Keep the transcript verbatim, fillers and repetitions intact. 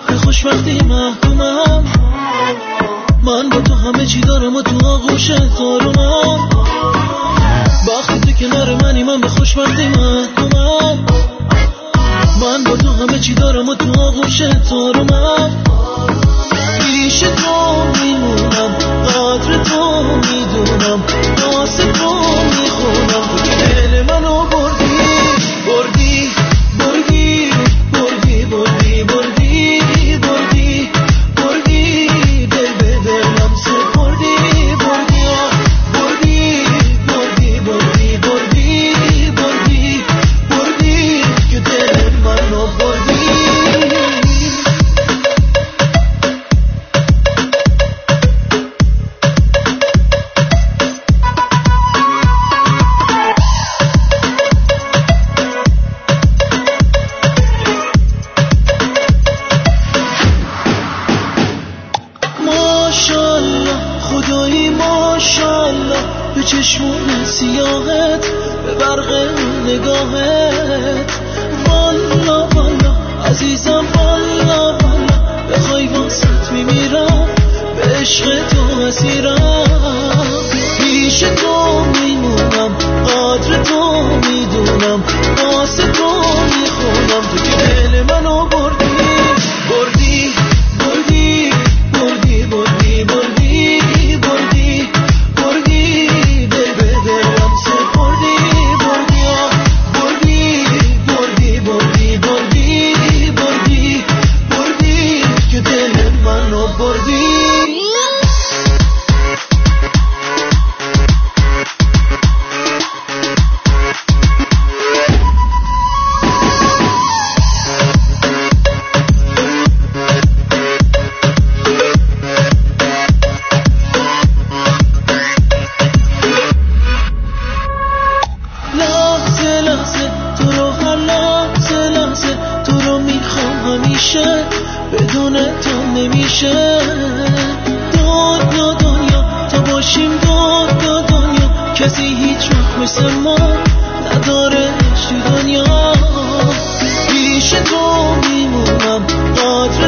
به خوشبختی محکومم. من با تو همه چی دارم و تو آغوش زارمم. وقتی تو کنار منی من به خوشبختی محکومم. من با تو همه چی دارم و تو آغوش زارمم. پیش تو میمونم، قدر تو میدونم، واسه تو میخونم. تو که دل منو بردی بردی بردی بردی بردی بردی بردی بردی دل به دلم سپردی بردی بردی بردی بردی بردی بردی بردی که دل منو بردی. خدایی ماشالله به چشمون سیاهت، به برق نگاهت. والا والا عزیزم، والا والا بخوای واسط میمیرم، به عشق تو اسیرم. پیش تو میمونم، قدر تو میدونم، واسه تو میخونم. تو که دل منو بردی بردی بردی بردی بردی بردی بردی بردی دل به دلم سپردی بردی بردی بردی بردی بردی بردی بردی که دل منو بردی. بدون تو نمیشه دنیا دنیا تا باشیم دنیا دنیا. کسی هیچ وقت مثل ما نداره تو دنیا. پیش تو میمونم، قدر